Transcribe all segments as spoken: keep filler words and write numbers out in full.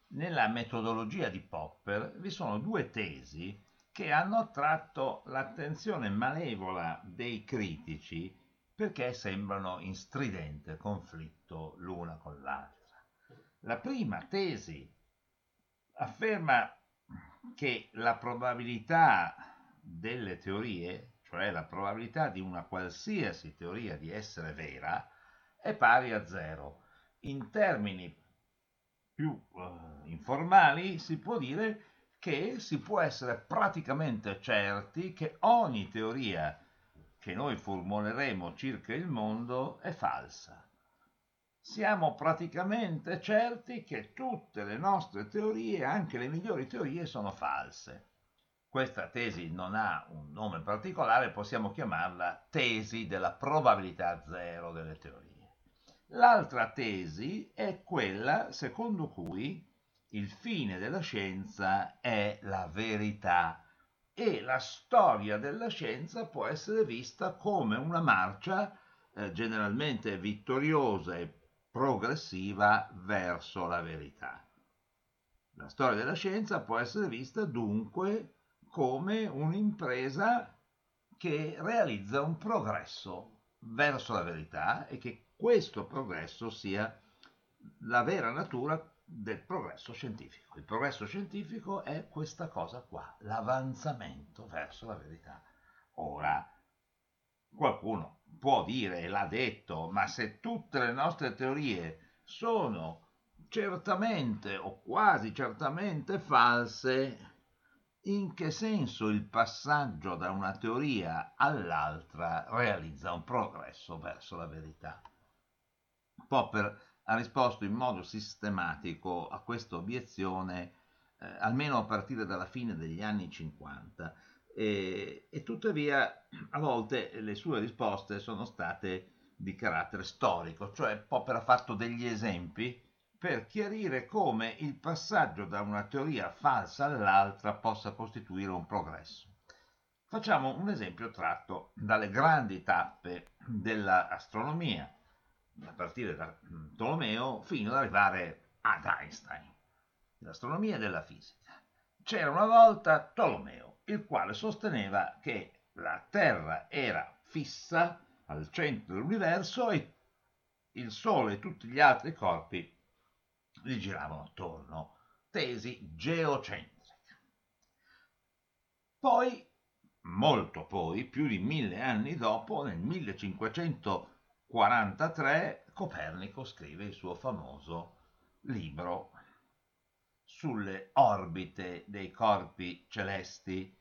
Nella metodologia di Popper vi sono due tesi che hanno attratto l'attenzione malevola dei critici perché sembrano in stridente conflitto l'una con l'altra. La prima tesi afferma che la probabilità delle teorie, cioè la probabilità di una qualsiasi teoria di essere vera, è pari a zero. In termini più eh, informali si può dire che si può essere praticamente certi che ogni teoria che noi formuleremo circa il mondo è falsa. Siamo praticamente certi che tutte le nostre teorie, anche le migliori teorie, sono false. Questa tesi non ha un nome particolare, possiamo chiamarla tesi della probabilità zero delle teorie. L'altra tesi è quella secondo cui il fine della scienza è la verità e la storia della scienza può essere vista come una marcia eh, generalmente vittoriosa e progressiva verso la verità. La storia della scienza può essere vista dunque come un'impresa che realizza un progresso verso la verità e che questo progresso sia la vera natura del progresso scientifico. Il progresso scientifico è questa cosa qua, l'avanzamento verso la verità. Ora, qualcuno può dire, e l'ha detto, ma se tutte le nostre teorie sono certamente o quasi certamente false, in che senso il passaggio da una teoria all'altra realizza un progresso verso la verità? Popper ha risposto in modo sistematico a questa obiezione, eh, almeno a partire dalla fine degli anni cinquanta, e, e tuttavia a volte le sue risposte sono state di carattere storico, cioè Popper ha fatto degli esempi per chiarire come il passaggio da una teoria falsa all'altra possa costituire un progresso. Facciamo un esempio tratto dalle grandi tappe dell'astronomia, a partire da Tolomeo fino ad arrivare ad Einstein, dell'astronomia e della fisica. C'era una volta Tolomeo, il quale sosteneva che la Terra era fissa al centro dell'universo e il Sole e tutti gli altri corpi gli giravano attorno. Tesi geocentrica. Poi, molto poi, più di mille anni dopo, nel millecinquecentoquarantatré, Copernico scrive il suo famoso libro sulle orbite dei corpi celesti,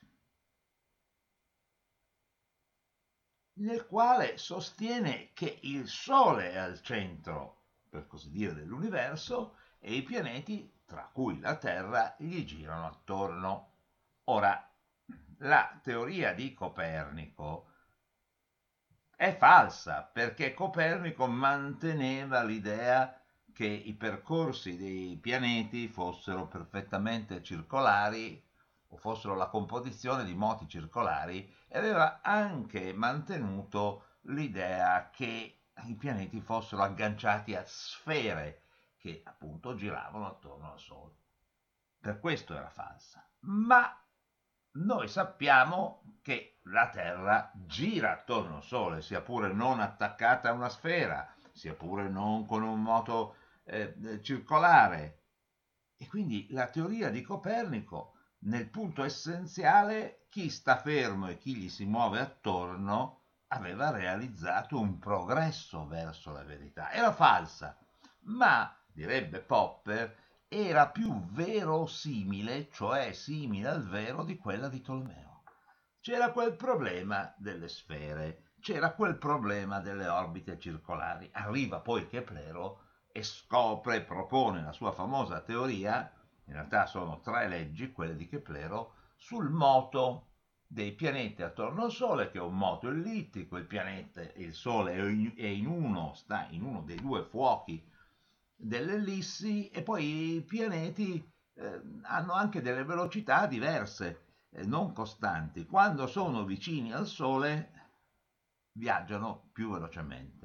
nel quale sostiene che il Sole è al centro, per così dire, dell'universo e i pianeti, tra cui la Terra, gli girano attorno. Ora, la teoria di Copernico è falsa perché Copernico manteneva l'idea che i percorsi dei pianeti fossero perfettamente circolari o fossero la composizione di moti circolari e aveva anche mantenuto l'idea che i pianeti fossero agganciati a sfere che appunto giravano attorno al Sole. Per questo era falsa. Ma noi sappiamo che la Terra gira attorno al Sole, sia pure non attaccata a una sfera, sia pure non con un moto eh, circolare. E quindi la teoria di Copernico, nel punto essenziale, chi sta fermo e chi gli si muove attorno aveva realizzato un progresso verso la verità. Era falsa, ma, direbbe Popper, era più verosimile, cioè simile al vero di quella di Tolomeo. C'era quel problema delle sfere, c'era quel problema delle orbite circolari. Arriva poi Keplero e scopre e propone la sua famosa teoria, in realtà sono tre leggi, quelle di Keplero, sul moto dei pianeti attorno al Sole, che è un moto ellittico, il pianeta, il Sole è in uno, sta in uno dei due fuochi delle ellissi e poi i pianeti eh, hanno anche delle velocità diverse, eh, non costanti. Quando sono vicini al Sole viaggiano più velocemente.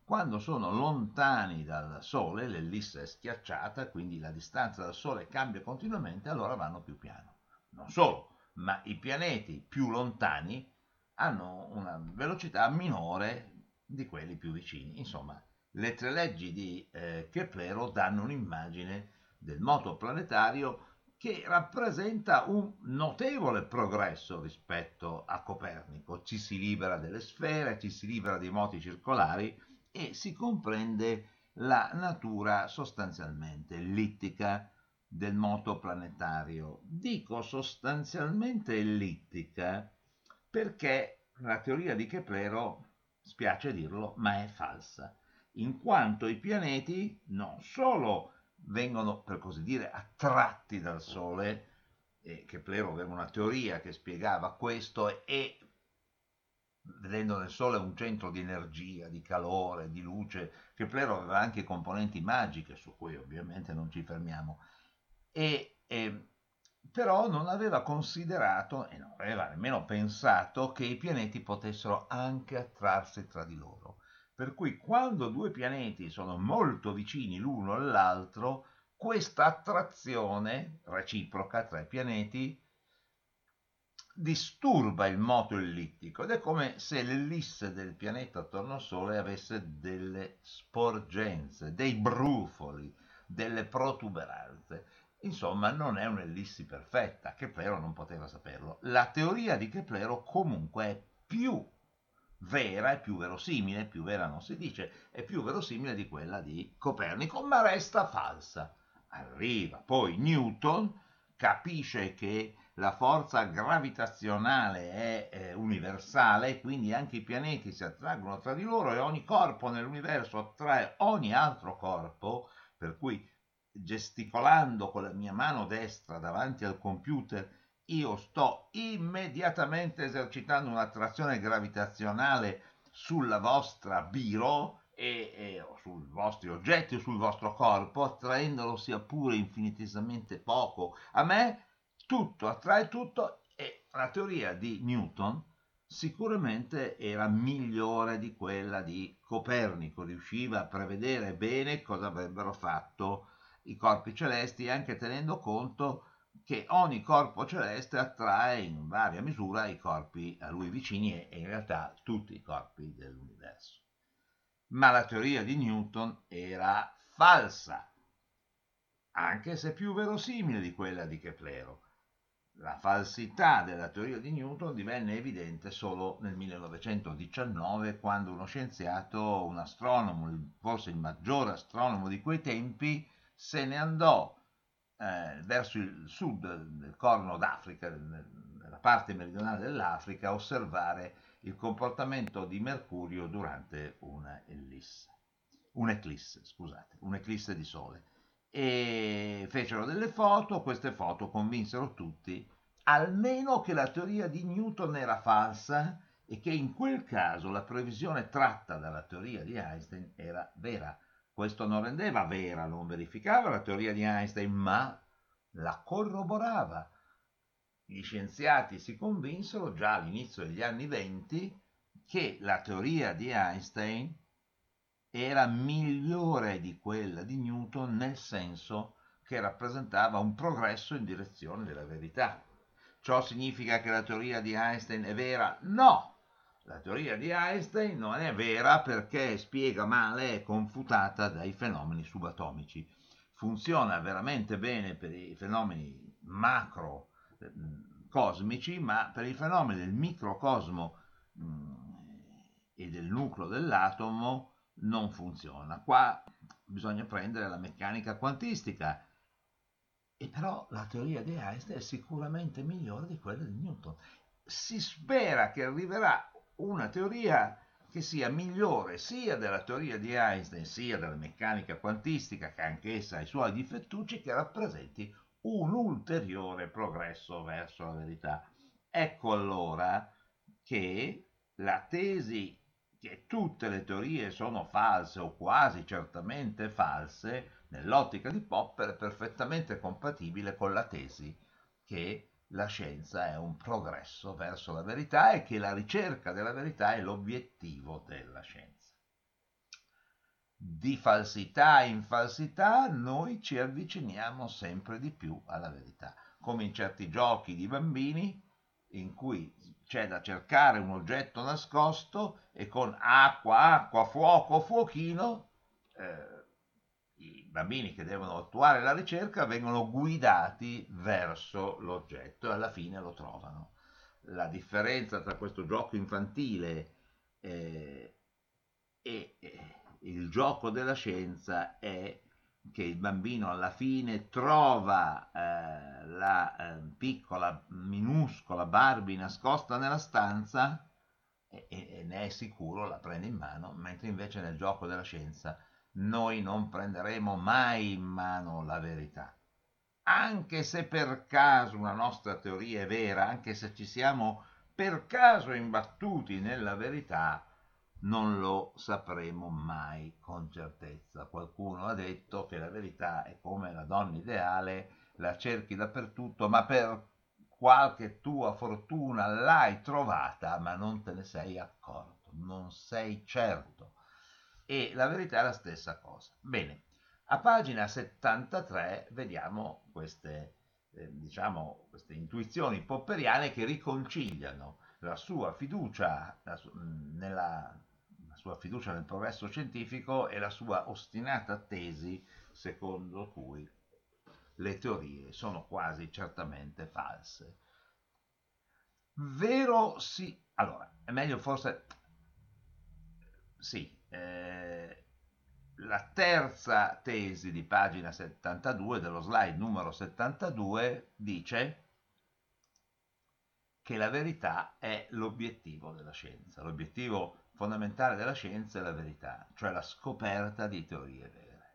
quando sono lontani dal Sole, l'ellisse è schiacciata, quindi la distanza dal Sole cambia continuamente, allora vanno più piano. Non solo, ma i pianeti più lontani hanno una velocità minore di quelli più vicini. Insomma, le tre leggi di eh, Keplero danno un'immagine del moto planetario che rappresenta un notevole progresso rispetto a Copernico. Ci si libera delle sfere, ci si libera dei moti circolari e si comprende la natura sostanzialmente ellittica del moto planetario. Dico sostanzialmente ellittica perché la teoria di Keplero, spiace dirlo, ma è falsa, in quanto i pianeti non solo vengono, per così dire, attratti dal Sole, e Keplero aveva una teoria che spiegava questo, e vedendo nel Sole un centro di energia, di calore, di luce, Keplero aveva anche componenti magiche, su cui ovviamente non ci fermiamo, e, e però non aveva considerato e non aveva nemmeno pensato che i pianeti potessero anche attrarsi tra di loro. Per cui quando due pianeti sono molto vicini l'uno all'altro, questa attrazione reciproca tra i pianeti disturba il moto ellittico ed è come se l'ellisse del pianeta attorno al Sole avesse delle sporgenze, dei brufoli, delle protuberanze. Insomma, non è un'ellissi perfetta, Keplero non poteva saperlo. La teoria di Keplero comunque è più vera, è più verosimile, più vera non si dice, è più verosimile di quella di Copernico, ma resta falsa. Arriva poi Newton, capisce che la forza gravitazionale è eh, universale, quindi anche i pianeti si attraggono tra di loro e ogni corpo nell'universo attrae ogni altro corpo, per cui gesticolando con la mia mano destra davanti al computer io sto immediatamente esercitando un'attrazione gravitazionale sulla vostra biro e, e, o sui vostri oggetti o sul vostro corpo, attraendolo sia pure infinitesimamente poco. A me tutto attrae tutto e la teoria di Newton sicuramente era migliore di quella di Copernico, riusciva a prevedere bene cosa avrebbero fatto i corpi celesti, anche tenendo conto che ogni corpo celeste attrae in varia misura i corpi a lui vicini e in realtà tutti i corpi dell'universo. Ma la teoria di Newton era falsa, anche se più verosimile di quella di Keplero. La falsità della teoria di Newton divenne evidente solo nel millenovecentodiciannove, quando uno scienziato, un astronomo, forse il maggiore astronomo di quei tempi, se ne andò eh, verso il sud del Corno d'Africa, nella parte meridionale dell'Africa, a osservare il comportamento di Mercurio durante una ellisse, un'eclisse, scusate, un'eclisse di Sole. E fecero delle foto, queste foto convinsero tutti almeno che la teoria di Newton era falsa e che in quel caso la previsione tratta dalla teoria di Einstein era vera. Questo non rendeva vera, non verificava la teoria di Einstein, ma la corroborava. Gli scienziati si convinsero già all'inizio degli anni venti che la teoria di Einstein era migliore di quella di Newton nel senso che rappresentava un progresso in direzione della verità. Ciò significa che la teoria di Einstein è vera? No! La teoria di Einstein non è vera perché spiega male, è confutata dai fenomeni subatomici. Funziona veramente bene per i fenomeni macro cosmici, ma per i fenomeni del microcosmo mh, e del nucleo dell'atomo non funziona. Qua bisogna prendere la meccanica quantistica. E però la teoria di Einstein è sicuramente migliore di quella di Newton. Si spera che arriverà una teoria che sia migliore sia della teoria di Einstein sia della meccanica quantistica, che anch'essa ha i suoi difettucci, che rappresenti un ulteriore progresso verso la verità. Ecco allora che la tesi che tutte le teorie sono false o quasi certamente false, nell'ottica di Popper è perfettamente compatibile con la tesi che la scienza è un progresso verso la verità e che la ricerca della verità è l'obiettivo della scienza. di falsità in falsità, noi ci avviciniamo sempre di più alla verità, come in certi giochi di bambini in cui c'è da cercare un oggetto nascosto e con acqua, acqua, fuoco, fuochino, eh, i bambini che devono attuare la ricerca vengono guidati verso l'oggetto e alla fine lo trovano. La differenza tra questo gioco infantile eh, e eh, il gioco della scienza è che il bambino alla fine trova eh, la eh, piccola, minuscola Barbie nascosta nella stanza e, e, ne è sicuro, la prende in mano, mentre invece nel gioco della scienza noi non prenderemo mai in mano la verità. Anche se per caso una nostra teoria è vera, anche se ci siamo per caso imbattuti nella verità, non lo sapremo mai con certezza. Qualcuno ha detto che la verità è come la donna ideale, la cerchi dappertutto, ma per qualche tua fortuna l'hai trovata, ma non te ne sei accorto, non sei certo. E la verità è la stessa cosa. Bene, a pagina settantatré vediamo queste, eh, diciamo, queste intuizioni popperiane che riconciliano la sua fiducia la su- nella la sua fiducia nel progresso scientifico e la sua ostinata tesi secondo cui le teorie sono quasi certamente false. Vero sì, allora è meglio forse sì, eh, la terza tesi di pagina settantadue dello slide numero settantadue dice che la verità è l'obiettivo della scienza. L'obiettivo fondamentale della scienza è la verità, cioè la scoperta di teorie vere.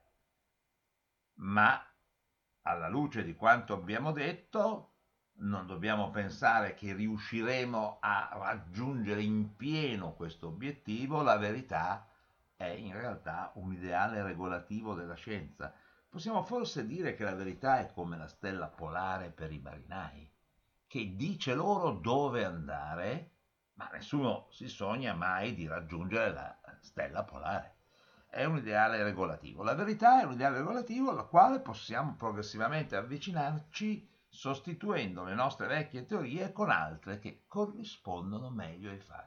Ma alla luce di quanto abbiamo detto, non dobbiamo pensare che riusciremo a raggiungere in pieno questo obiettivo. La verità è in realtà un ideale regolativo della scienza. Possiamo forse dire che la verità è come la stella polare per i marinai, che dice loro dove andare, ma nessuno si sogna mai di raggiungere la stella polare. È un ideale regolativo. La verità è un ideale regolativo al quale possiamo progressivamente avvicinarci sostituendo le nostre vecchie teorie con altre che corrispondono meglio ai fatti.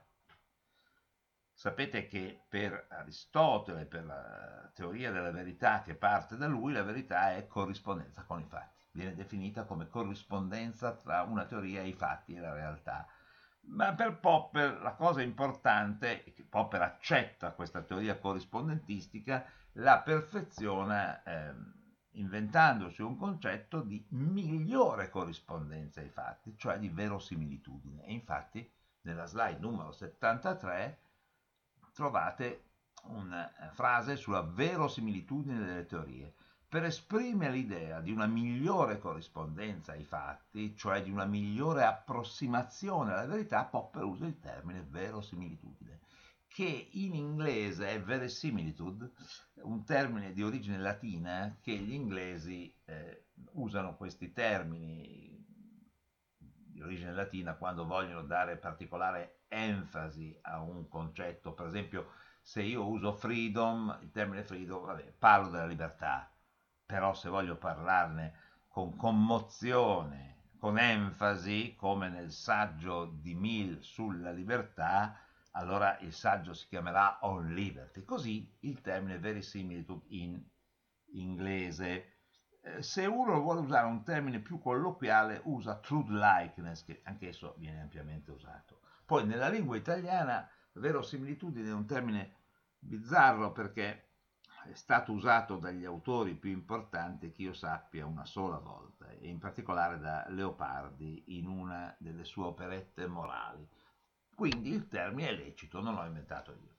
Sapete che per Aristotele, per la teoria della verità che parte da lui, la verità è corrispondenza con i fatti. Viene definita come corrispondenza tra una teoria e i fatti e la realtà. Ma per Popper la cosa importante è che Popper accetta questa teoria corrispondentistica, la perfeziona ehm, inventandosi un concetto di migliore corrispondenza ai fatti, cioè di verosimilitudine. E infatti nella slide numero settantatré trovate una frase sulla verosimilitudine delle teorie. Per esprimere l'idea di una migliore corrispondenza ai fatti, cioè di una migliore approssimazione alla verità, Popper usa il termine verosimilitudine, che in inglese è verisimilitude, un termine di origine latina che gli inglesi eh, usano questi termini di origine latina quando vogliono dare particolare enfasi a un concetto. Per esempio, se io uso freedom, il termine freedom, vabbè, parlo della libertà, però se voglio parlarne con commozione, con enfasi, come nel saggio di Mill sulla libertà, allora il saggio si chiamerà On Liberty. Così il termine verisimilitude in inglese. Eh, se uno vuole usare un termine più colloquiale, usa truth likeness, che anch'esso viene ampiamente usato. Poi nella lingua italiana verosimilitudine è un termine bizzarro perché è stato usato dagli autori più importanti che io sappia una sola volta, e in particolare da Leopardi in una delle sue operette morali. Quindi il termine è lecito, non l'ho inventato io.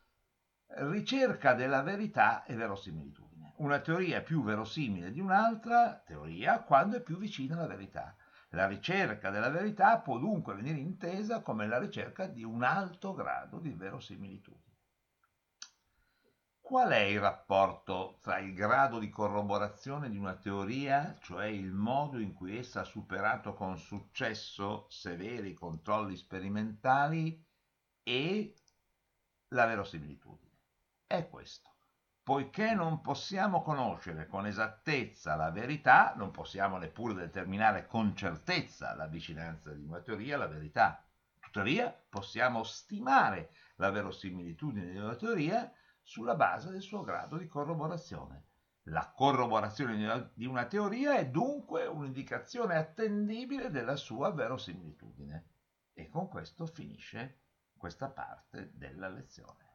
Ricerca della verità e verosimilitudine. Una teoria è più verosimile di un'altra teoria quando è più vicina alla verità. La ricerca della verità può dunque venire intesa come la ricerca di un alto grado di verosimilitudine. Qual è il rapporto tra il grado di corroborazione di una teoria, cioè il modo in cui essa ha superato con successo severi controlli sperimentali, e la verosimilitudine? È questo. Poiché non possiamo conoscere con esattezza la verità, non possiamo neppure determinare con certezza la vicinanza di una teoria alla verità. Tuttavia, possiamo stimare la verosimilitudine di una teoria sulla base del suo grado di corroborazione. La corroborazione di una teoria è dunque un'indicazione attendibile della sua verosimilitudine. E con questo finisce questa parte della lezione.